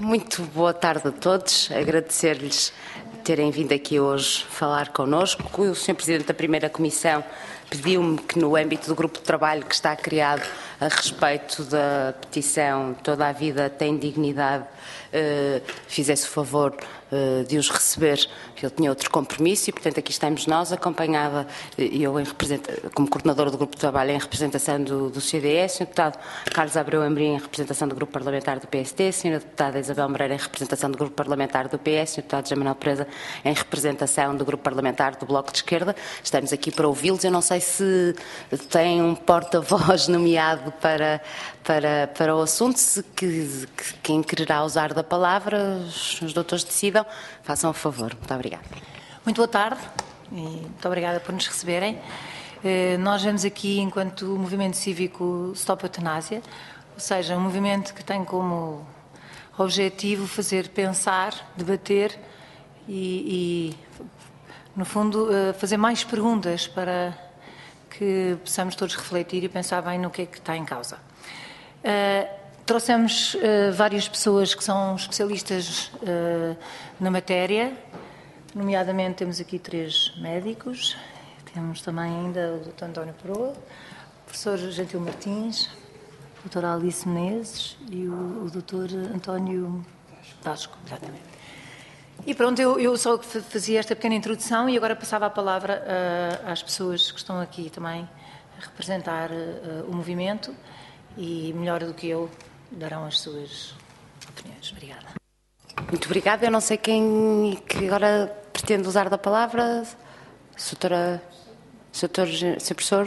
Muito boa tarde a todos. Agradecer-lhes terem vindo aqui hoje falar connosco. O Sr. Presidente da Primeira Comissão pediu-me que, no âmbito do grupo de trabalho que está criado a respeito da petição Toda a Vida Tem Dignidade, fizesse o favor de os receber, porque ele tinha outro compromisso e, portanto, aqui estamos nós, acompanhada, eu como coordenadora do grupo de trabalho em representação do CDS, Sr. Deputado Carlos Abreu Amorim em representação do grupo parlamentar do PSD, Sra. Deputada Isabel Moreira em representação do grupo parlamentar do PS, Sr. Deputado José Manuel Preza em representação do grupo parlamentar do Bloco de Esquerda. Estamos aqui para ouvi-los. Eu não sei se tem um porta-voz nomeado para o assunto, se quem quererá usar da palavra, os doutores decidam. Façam o favor. Muito obrigada. Muito boa tarde e muito obrigada por nos receberem. Nós vemos aqui, enquanto movimento cívico Stop Eutanásia, ou seja, um movimento que tem como objetivo fazer pensar, debater e no fundo, fazer mais perguntas para que possamos todos refletir e pensar bem no que é que está em causa. Trouxemos várias pessoas que são especialistas na matéria, nomeadamente temos aqui 3 médicos, temos também ainda o Dr. António Peroa, o professor Gentil Martins, a doutora Alice Menezes e o Dr. António Vasco, exatamente. E pronto, eu só fazia esta pequena introdução e agora passava a palavra às pessoas que estão aqui também a representar o movimento e, melhor do que eu, darão as suas opiniões. Obrigada. Muito obrigada. Eu não sei quem que agora pretende usar da palavra. Sr. Professor?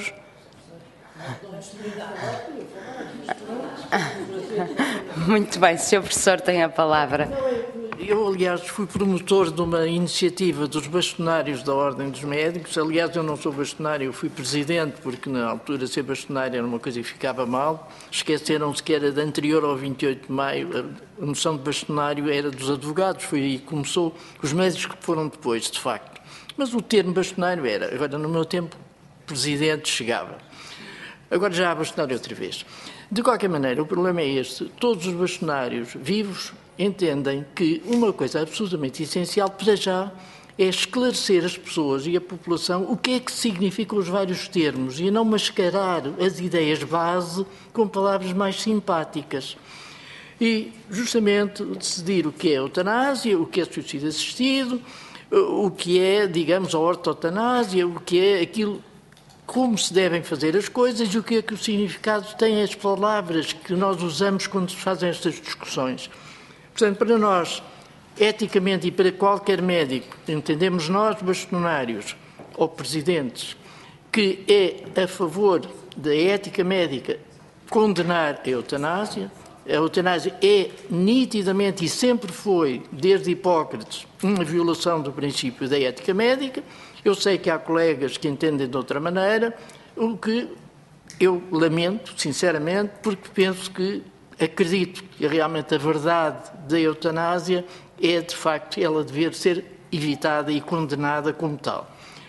Muito bem, Sr. Professor tem a palavra. Eu, aliás, fui promotor de uma iniciativa dos bastonários da Ordem dos Médicos. Aliás, eu não sou bastonário, eu fui presidente, porque na altura ser bastonário era uma coisa que ficava mal. Esqueceram-se que era de anterior ao 28 de maio, a noção de bastonário era dos advogados, foi aí que começou, os médicos que foram depois, de facto. Mas o termo bastonário era, agora no meu tempo, presidente chegava. Agora já há bastonário outra vez. De qualquer maneira, o problema é este, todos os bastonários vivos entendem que uma coisa absolutamente essencial para já é esclarecer as pessoas e a população o que é que significam os vários termos e não mascarar as ideias base com palavras mais simpáticas. E, justamente, decidir o que é eutanásia, o que é suicídio assistido, o que é, digamos, a ortotanásia, o que é aquilo, como se devem fazer as coisas e o que é que o significado tem as palavras que nós usamos quando se fazem estas discussões. Portanto, para nós, eticamente e para qualquer médico, entendemos nós, bastonários ou presidentes, que é a favor da ética médica condenar a eutanásia. A eutanásia é nitidamente e sempre foi, desde Hipócrates, uma violação do princípio da ética médica. Eu sei que há colegas que entendem de outra maneira, o que eu lamento, sinceramente, porque penso que acredito que realmente a verdade da eutanásia é, de facto, ela dever ser evitada e condenada como tal.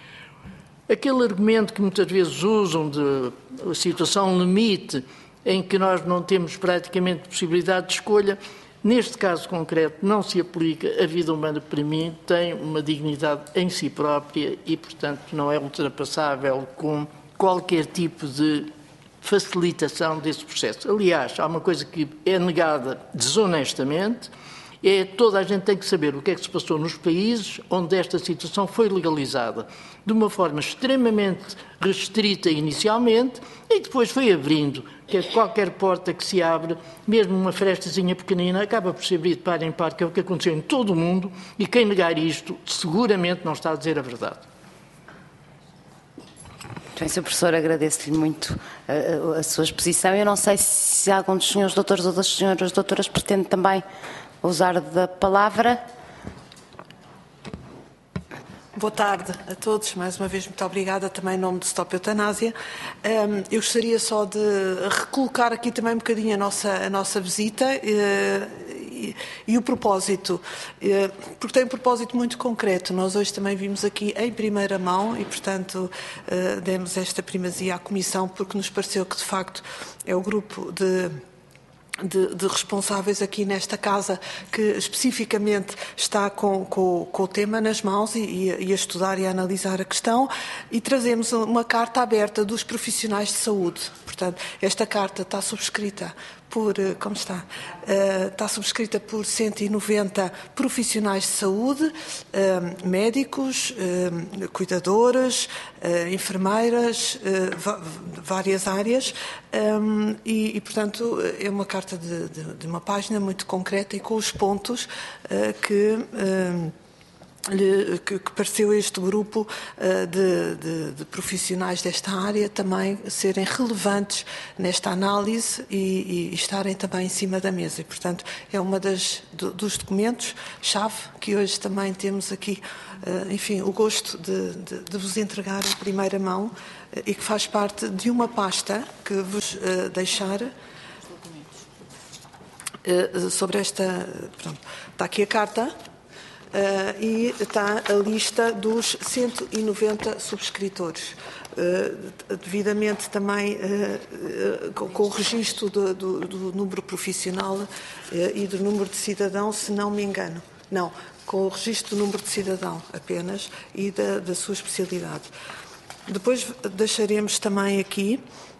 Aquele argumento que muitas vezes usam de a situação limite, em que nós não temos praticamente possibilidade de escolha, neste caso concreto não se aplica. A vida humana, para mim, tem uma dignidade em si própria e, portanto, não é ultrapassável com qualquer tipo de facilitação desse processo. Aliás, há uma coisa que é negada desonestamente, é toda a gente tem que saber o que é que se passou nos países onde esta situação foi legalizada, de uma forma extremamente restrita inicialmente e depois foi abrindo, que qualquer porta que se abre, mesmo uma frestazinha pequenina, acaba por se abrir de par em par, que é o que aconteceu em todo o mundo, e quem negar isto seguramente não está a dizer a verdade. Bem, Sr. Professor, agradeço-lhe muito a sua exposição. Eu não sei se algum dos senhores doutores ou das senhoras doutoras pretende também usar da palavra. Boa tarde a todos. Mais uma vez, muito obrigada também em nome do Stop Eutanásia. Eu gostaria só de recolocar aqui também um bocadinho a nossa visita e o propósito, porque tem um propósito muito concreto. Nós hoje também vimos aqui em primeira mão e, portanto, demos esta primazia à Comissão porque nos pareceu que, de facto, é o grupo de de responsáveis aqui nesta casa que especificamente está com o tema nas mãos e a estudar e a analisar a questão, e trazemos uma carta aberta dos profissionais de saúde. Portanto, esta carta está subscrita por, está subscrita por 190 profissionais de saúde, médicos, cuidadores, enfermeiras, várias áreas, e, portanto, é uma carta de uma página muito concreta e com os pontos que pareceu a este grupo de profissionais desta área também serem relevantes nesta análise e estarem também em cima da mesa. E, portanto, é uma dos documentos-chave que hoje também temos aqui, enfim, o gosto de vos entregar em primeira mão e que faz parte de uma pasta que vos deixar sobre esta... Pronto, está aqui a carta. E está a lista dos 190 subscritores, devidamente também com o registro do número profissional e do número de cidadão, se não me engano. Não, com o registro do número de cidadão apenas e da sua especialidade. Depois deixaremos também aqui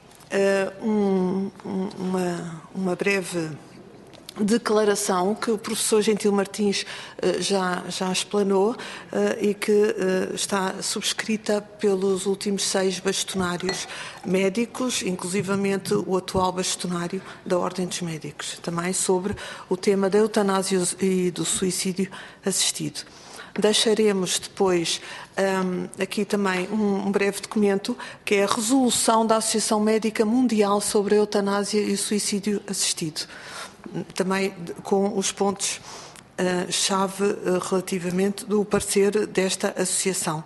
uma breve declaração que o professor Gentil Martins já explanou e que está subscrita pelos últimos 6 bastonários médicos, inclusivamente o atual bastonário da Ordem dos Médicos, também sobre o tema da eutanásia e do suicídio assistido. Deixaremos depois aqui também um breve documento que é a resolução da Associação Médica Mundial sobre a eutanásia e o suicídio assistido, também com os pontos-chave relativamente do parecer desta associação.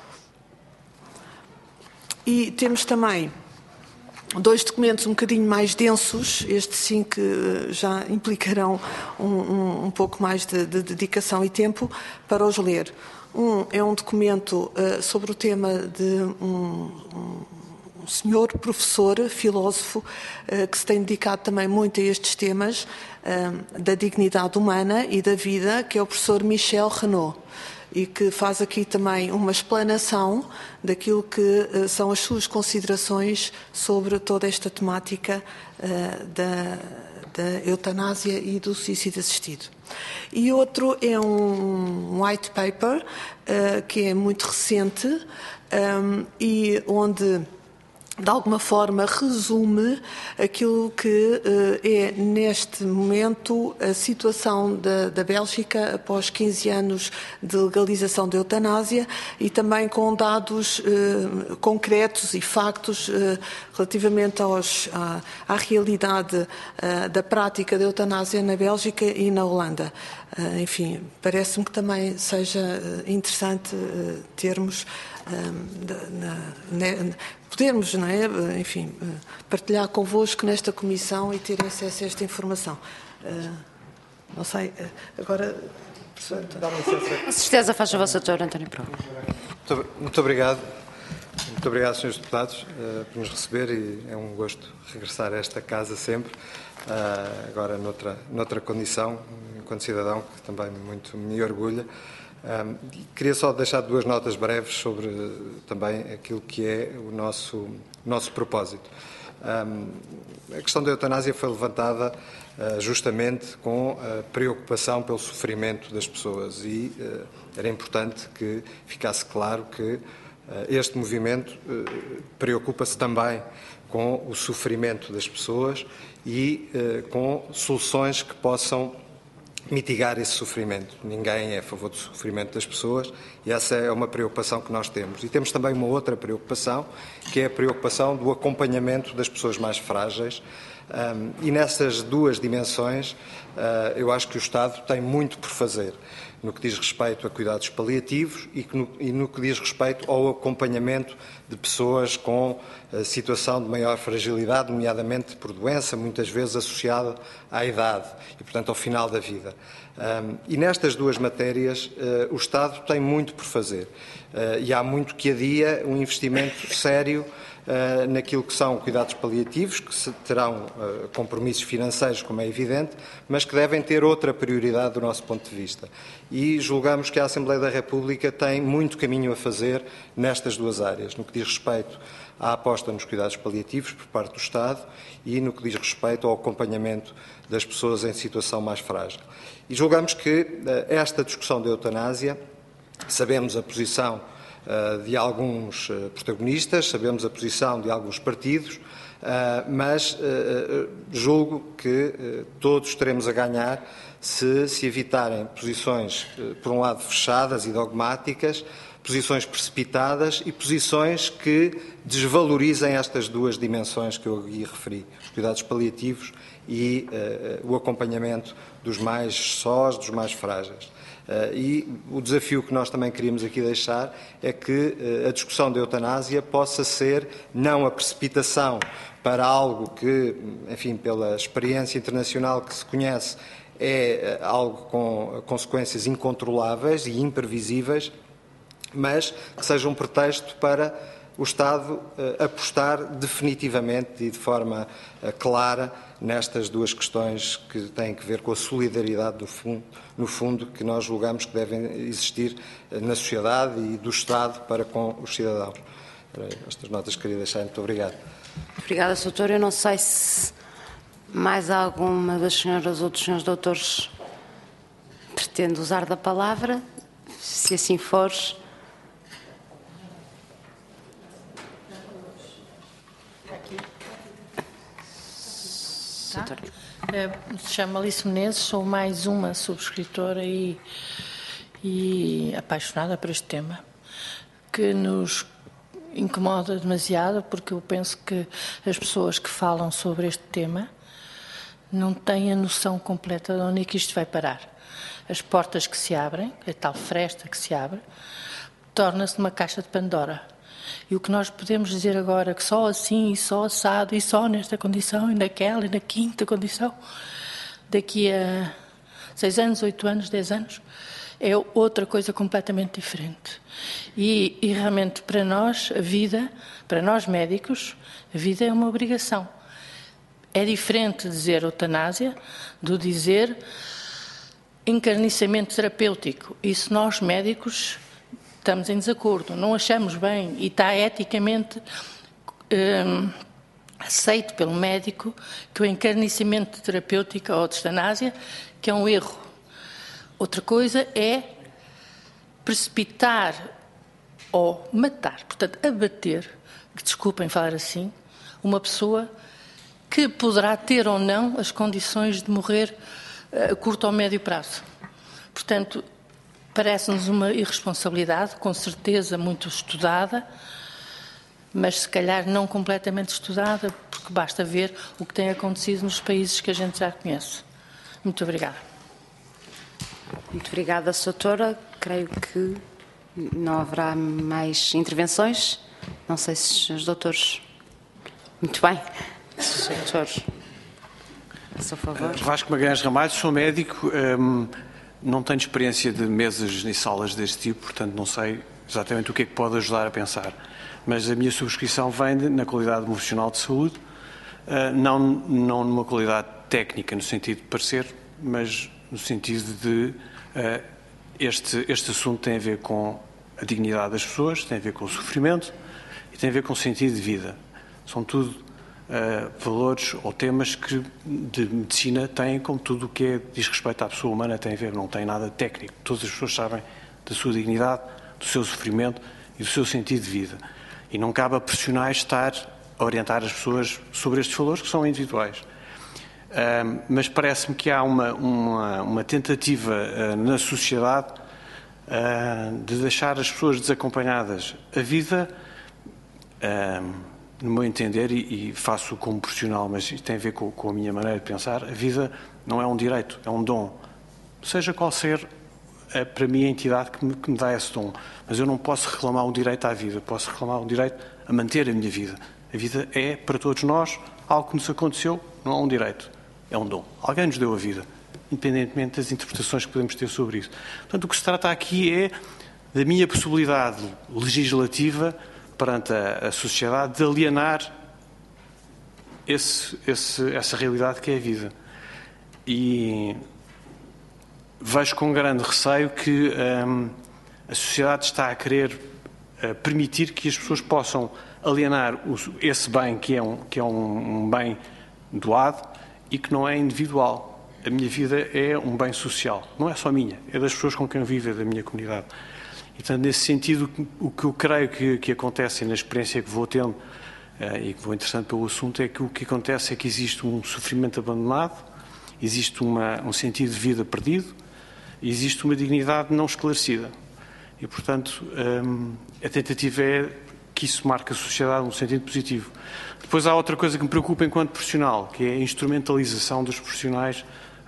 E temos também 2 documentos um bocadinho mais densos, estes sim que já implicarão um pouco mais de dedicação e tempo para os ler. É um documento sobre o tema de um senhor professor, filósofo, que se tem dedicado também muito a estes temas da dignidade humana e da vida, que é o professor Michel Renaud, e que faz aqui também uma explanação daquilo que são as suas considerações sobre toda esta temática da eutanásia e do suicídio assistido. E outro é um white paper que é muito recente e onde de alguma forma resume aquilo que é neste momento a situação da Bélgica após 15 anos de legalização da eutanásia e também com dados concretos e factos relativamente à realidade da prática da eutanásia na Bélgica e na Holanda. Enfim, parece-me que também seja interessante termos podermos, não é? Enfim, partilhar convosco nesta comissão e terem acesso a esta informação. Não sei, agora... Com certeza, faz favor, Sr. António Proa. Muito obrigado. Muito obrigado, Srs. Deputados, por nos receber e é um gosto regressar a esta casa sempre, agora noutra condição, enquanto cidadão, que também muito me orgulha. Queria só deixar 2 notas breves sobre também aquilo que é o nosso propósito. A questão da eutanásia foi levantada justamente com a preocupação pelo sofrimento das pessoas e era importante que ficasse claro que este movimento preocupa-se também com o sofrimento das pessoas e com soluções que possam mitigar esse sofrimento. Ninguém é a favor do sofrimento das pessoas e essa é uma preocupação que nós temos. E temos também uma outra preocupação, que é a preocupação do acompanhamento das pessoas mais frágeis. E nessas 2 dimensões, eu acho que o Estado tem muito por fazer, no que diz respeito a cuidados paliativos e no que diz respeito ao acompanhamento de pessoas com situação de maior fragilidade, nomeadamente por doença, muitas vezes associada à idade e, portanto, ao final da vida. E nestas 2 matérias, o Estado tem muito por fazer e há muito que adia um investimento sério naquilo que são cuidados paliativos, que terão compromissos financeiros, como é evidente, mas que devem ter outra prioridade do nosso ponto de vista. E julgamos que a Assembleia da República tem muito caminho a fazer nestas duas áreas, no que diz respeito à aposta nos cuidados paliativos por parte do Estado e no que diz respeito ao acompanhamento das pessoas em situação mais frágil. E julgamos que esta discussão da eutanásia, sabemos a posição de alguns protagonistas, sabemos a posição de alguns partidos, mas julgo que todos teremos a ganhar se evitarem posições, por um lado, fechadas e dogmáticas, posições precipitadas e posições que desvalorizem estas duas dimensões que eu aqui referi, os cuidados paliativos e o acompanhamento dos mais sós, dos mais frágeis. E o desafio que nós também queríamos aqui deixar é que a discussão da eutanásia possa ser não a precipitação para algo que, enfim, pela experiência internacional que se conhece, é algo com consequências incontroláveis e imprevisíveis, mas que seja um pretexto para o Estado apostar definitivamente e de forma clara nestas duas questões que têm que ver com a solidariedade no fundo, que nós julgamos que devem existir na sociedade e do Estado para com os cidadãos. Estas notas queria deixar. Muito obrigado. Obrigada, Sr. Doutor. Eu não sei se mais alguma das senhoras ou dos senhores doutores pretende usar da palavra. Se assim for... Tá? Chamo Alice Menezes, sou mais uma subscritora e apaixonada por este tema, que nos incomoda demasiado, porque eu penso que as pessoas que falam sobre este tema não têm a noção completa de onde é que isto vai parar. As portas que se abrem, a tal fresta que se abre, torna-se uma caixa de Pandora. E o que nós podemos dizer agora, que só assim, e só assado, e só nesta condição, e naquela, e na quinta condição, daqui a 6 anos, 8 anos, 10 anos, é outra coisa completamente diferente. E realmente para nós, a vida, para nós médicos, a vida é uma obrigação. É diferente dizer eutanásia do dizer encarniçamento terapêutico. Isso nós médicos estamos em desacordo, não achamos bem e está eticamente aceito pelo médico que o encarniçamento terapêutico ou de eutanásia, que é um erro. Outra coisa é precipitar ou matar, portanto, abater, que desculpem falar assim, uma pessoa que poderá ter ou não as condições de morrer a curto ou médio prazo. Portanto, parece-nos uma irresponsabilidade, com certeza muito estudada, mas se calhar não completamente estudada, porque basta ver o que tem acontecido nos países que a gente já conhece. Muito obrigada. Muito obrigada, doutora. Creio que não haverá mais intervenções. Não sei se os doutores... Muito bem. Os doutores, a seu favor. Vasco Magalhães Ramalho, sou médico. Não tenho experiência de mesas nem salas deste tipo, portanto não sei exatamente o que é que pode ajudar a pensar. Mas a minha subscrição vem na qualidade de profissional de saúde, não numa qualidade técnica, no sentido de parecer, mas no sentido de este assunto tem a ver com a dignidade das pessoas, tem a ver com o sofrimento e tem a ver com o sentido de vida. São tudo valores ou temas que de medicina têm, como tudo o que diz respeito à pessoa humana tem a ver, não tem nada técnico. Todas as pessoas sabem da sua dignidade, do seu sofrimento e do seu sentido de vida. E não cabe a profissionais estar a orientar as pessoas sobre estes valores que são individuais. Mas parece-me que há uma tentativa na sociedade de deixar as pessoas desacompanhadas. A vida... no meu entender, e faço como profissional, mas isto tem a ver com a minha maneira de pensar, a vida não é um direito, é um dom. Seja qual ser, para mim, a entidade que me dá esse dom. Mas eu não posso reclamar um direito à vida, posso reclamar um direito a manter a minha vida. A vida é, para todos nós, algo que nos aconteceu, não é um direito, é um dom. Alguém nos deu a vida, independentemente das interpretações que podemos ter sobre isso. Portanto, o que se trata aqui é da minha possibilidade legislativa perante a sociedade de alienar essa realidade que é a vida. E vejo com grande receio que a sociedade está a querer permitir que as pessoas possam alienar esse bem que é um bem doado e que não é individual. A minha vida é um bem social, não é só minha, é das pessoas com quem eu vivo, é da minha comunidade. E, portanto, nesse sentido, o que eu creio que acontece, e na experiência que vou tendo, e que vou interessando pelo assunto, é que o que acontece é que existe um sofrimento abandonado, existe um sentido de vida perdido, e existe uma dignidade não esclarecida. E, portanto, a tentativa é que isso marque a sociedade num sentido positivo. Depois há outra coisa que me preocupa enquanto profissional, que é a instrumentalização dos profissionais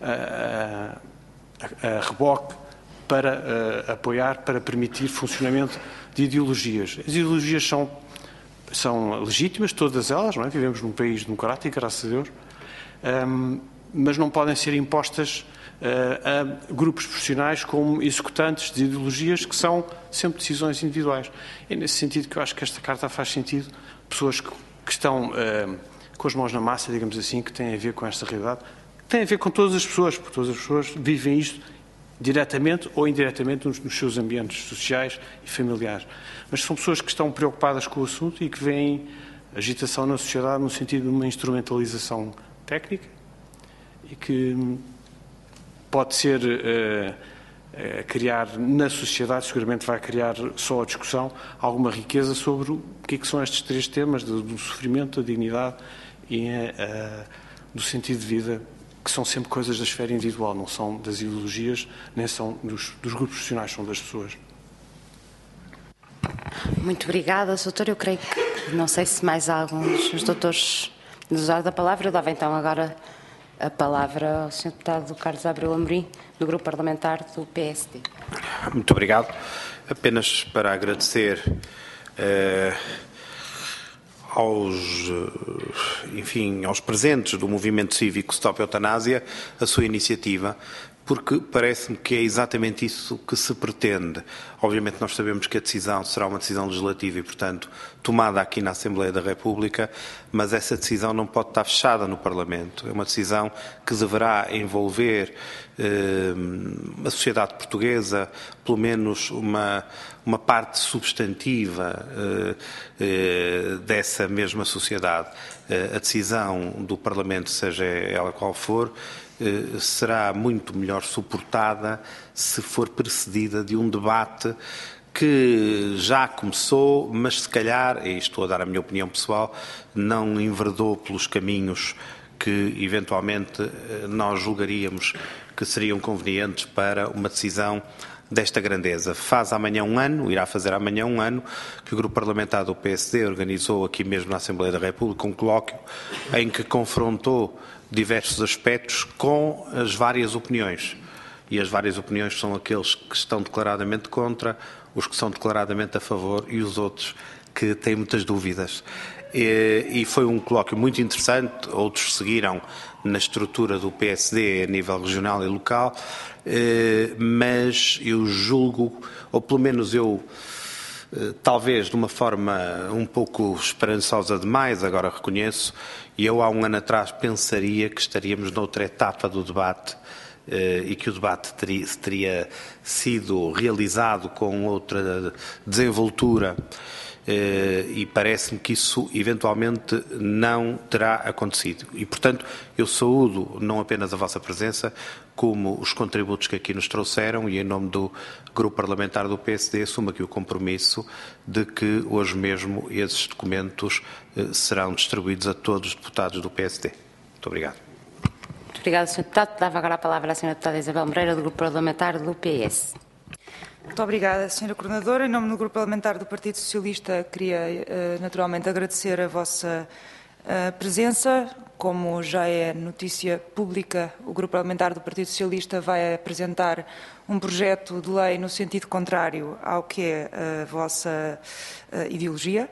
a reboque para apoiar, para permitir funcionamento de ideologias. As ideologias são legítimas, todas elas, não é? Vivemos num país democrático, graças a Deus, mas não podem ser impostas a grupos profissionais como executantes de ideologias que são sempre decisões individuais. É nesse sentido que eu acho que esta carta faz sentido. Pessoas que estão com as mãos na massa, digamos assim, que têm a ver com esta realidade, tem a ver com todas as pessoas, porque todas as pessoas vivem isto diretamente ou indiretamente nos seus ambientes sociais e familiares. Mas são pessoas que estão preocupadas com o assunto e que veem agitação na sociedade no sentido de uma instrumentalização técnica e que pode ser criar na sociedade, seguramente vai criar só a discussão, alguma riqueza sobre o que são estes três temas do sofrimento, da dignidade e do sentido de vida, que são sempre coisas da esfera individual, não são das ideologias, nem são dos grupos profissionais, são das pessoas. Muito obrigada, doutor. Eu creio que, não sei se mais alguns dos doutores usar da palavra. Eu dava então agora a palavra ao Sr. Deputado Carlos Abreu Amorim, do Grupo Parlamentar do PSD. Muito obrigado. Apenas para agradecer aos presentes do Movimento Cívico Stop Eutanásia a sua iniciativa, porque parece-me que é exatamente isso que se pretende. Obviamente nós sabemos que a decisão será uma decisão legislativa e, portanto, tomada aqui na Assembleia da República, mas essa decisão não pode estar fechada no Parlamento. É uma decisão que deverá envolver a sociedade portuguesa, pelo menos uma parte substantiva dessa mesma sociedade. A decisão do Parlamento, seja ela qual for, será muito melhor suportada se for precedida de um debate que já começou, mas se calhar, e estou a dar a minha opinião pessoal, não enverdou pelos caminhos que eventualmente nós julgaríamos que seriam convenientes para uma decisão desta grandeza. Faz amanhã um ano, irá fazer amanhã um ano, que o Grupo Parlamentar do PSD organizou aqui mesmo na Assembleia da República um colóquio em que confrontou diversos aspectos com as várias opiniões. E as várias opiniões são aqueles que estão declaradamente contra, os que são declaradamente a favor e os outros que têm muitas dúvidas. E foi um colóquio muito interessante, outros seguiram na estrutura do PSD a nível regional e local, mas eu julgo, ou pelo menos eu, talvez de uma forma um pouco esperançosa demais, agora reconheço, e eu há um ano atrás pensaria que estaríamos noutra etapa do debate e que o debate teria sido realizado com outra desenvoltura. E parece-me que isso eventualmente não terá acontecido. E, portanto, eu saúdo não apenas a vossa presença, como os contributos que aqui nos trouxeram e, em nome do Grupo Parlamentar do PSD, assumo aqui o compromisso de que hoje mesmo esses documentos serão distribuídos a todos os deputados do PSD. Muito obrigado. Muito obrigada, Sr. Deputado. Dava agora a palavra à Sra. Deputada Isabel Moreira, do Grupo Parlamentar do PS. Muito obrigada, Sra. Coordenadora. Em nome do Grupo Parlamentar do Partido Socialista, queria naturalmente agradecer a vossa presença. Como já é notícia pública, o Grupo Parlamentar do Partido Socialista vai apresentar um projeto de lei no sentido contrário ao que é a vossa ideologia.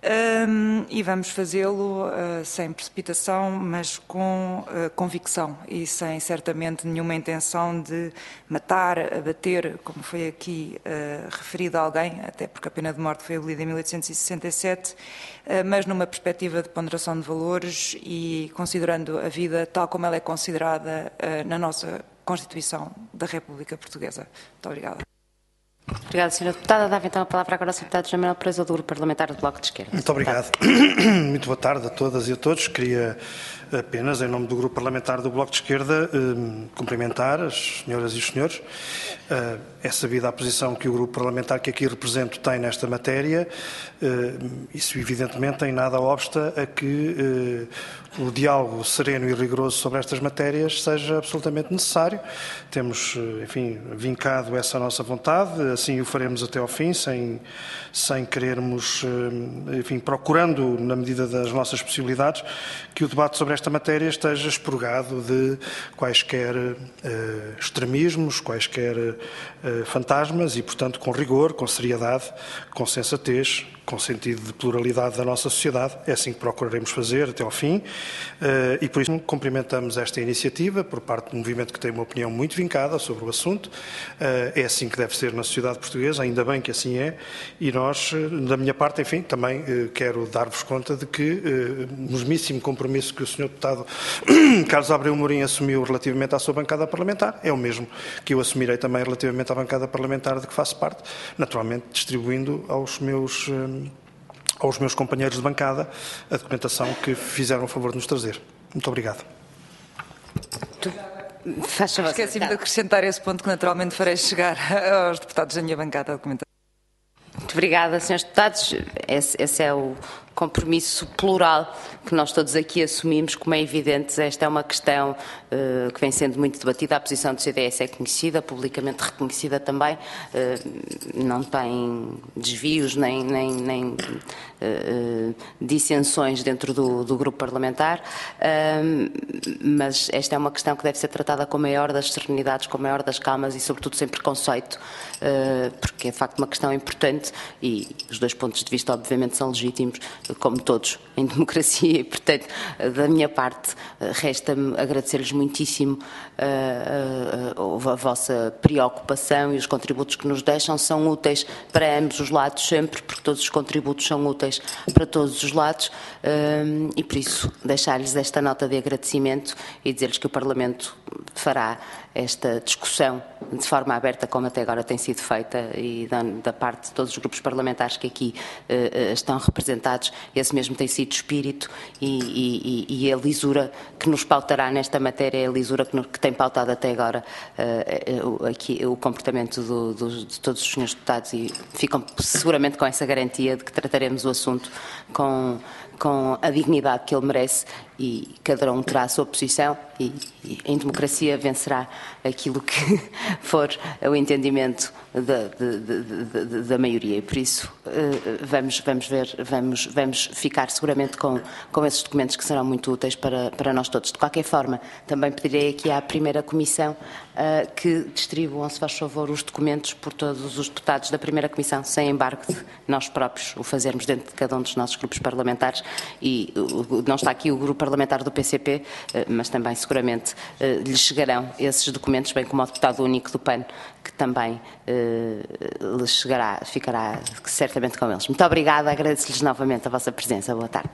e vamos fazê-lo sem precipitação, mas com convicção e sem certamente nenhuma intenção de matar, abater, como foi aqui referido a alguém, até porque a pena de morte foi abolida em 1867, mas numa perspectiva de ponderação de valores e considerando a vida tal como ela é considerada na nossa Constituição da República Portuguesa. Muito obrigada. Obrigada, Sra. Deputada. Dava então a palavra agora ao Sr. Deputado José Manuel Pereira do Grupo Parlamentar do Bloco de Esquerda. Muito obrigado. Muito boa tarde a todas e a todos. Queria apenas, em nome do Grupo Parlamentar do Bloco de Esquerda, cumprimentar as senhoras e os senhores. É sabida a posição que o Grupo Parlamentar que aqui represento tem nesta matéria. Isso, evidentemente, em nada obsta a que o diálogo sereno e rigoroso sobre estas matérias seja absolutamente necessário. Temos, enfim, vincado essa nossa vontade, assim o faremos até ao fim, sem querermos, enfim, procurando, na medida das nossas possibilidades, que o debate sobre esta matéria esteja expurgado de quaisquer extremismos, quaisquer fantasmas e, portanto, com rigor, com seriedade, com sensatez, com sentido de pluralidade da nossa sociedade. É assim que procuraremos fazer até ao fim e por isso cumprimentamos esta iniciativa por parte do movimento que tem uma opinião muito vincada sobre o assunto. É assim que deve ser na sociedade portuguesa, ainda bem que assim é, e nós, da minha parte, enfim, também quero dar-vos conta de que o mesmíssimo compromisso que o Sr. Deputado Carlos Abreu Mourinho assumiu relativamente à sua bancada parlamentar é o mesmo que eu assumirei também relativamente à bancada parlamentar de que faço parte, naturalmente distribuindo aos meus companheiros de bancada a documentação que fizeram o favor de nos trazer. Muito obrigado. Esqueci-me de acrescentar esse ponto que naturalmente farei chegar aos deputados da minha bancada a documentação. Muito obrigada, Srs. Deputados. Esse é o compromisso plural que nós todos aqui assumimos. Como é evidente, esta é uma questão que vem sendo muito debatida. A posição do CDS é conhecida, publicamente reconhecida também. Não tem desvios nem dissensões dentro do grupo parlamentar, mas esta é uma questão que deve ser tratada com a maior das serenidades, com a maior das calmas e, sobretudo, sem preconceito, porque é, de facto, uma questão importante e os dois pontos de vista, obviamente, são legítimos, como todos, em democracia, e, portanto, da minha parte, resta-me agradecer-lhes muitíssimo a vossa preocupação e os contributos que nos deixam são úteis para ambos os lados sempre, porque todos os contributos são úteis para todos os lados e, por isso, deixar-lhes esta nota de agradecimento e dizer-lhes que o Parlamento fará esta discussão de forma aberta, como até agora tem sido feita, e da parte de todos os grupos parlamentares que aqui estão representados, esse mesmo tem sido o espírito e a lisura que nos pautará nesta matéria, é a lisura que tem pautado até agora aqui, o comportamento de todos os senhores deputados, e ficam seguramente com essa garantia de que trataremos o assunto com a dignidade que ele merece, e cada um terá a sua posição e em democracia vencerá aquilo que for o entendimento da maioria, e por isso vamos ficar seguramente com esses documentos que serão muito úteis para nós todos. De qualquer forma, também pedirei aqui à primeira comissão que distribuam, se faz favor, os documentos por todos os deputados da primeira comissão, sem embargo de nós próprios o fazermos dentro de cada um dos nossos grupos parlamentares, e não está aqui o grupo parlamentar do PCP, mas também seguramente lhes chegarão esses documentos, bem como ao deputado único do PAN, que também lhes chegará, ficará certamente com eles. Muito obrigada, agradeço-lhes novamente a vossa presença. Boa tarde.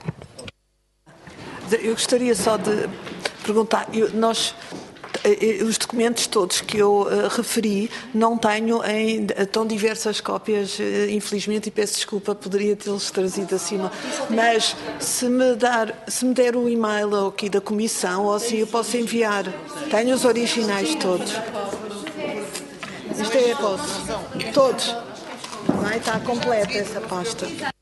Eu gostaria só de perguntar, os documentos todos que eu referi não tenho em tão diversas cópias, infelizmente, e peço desculpa, poderia tê-los trazido acima, mas se me der o e-mail aqui da comissão, ou assim, eu posso enviar. Tenho os originais todos. Isto é, posso. Todos. Não é? Está completa essa pasta.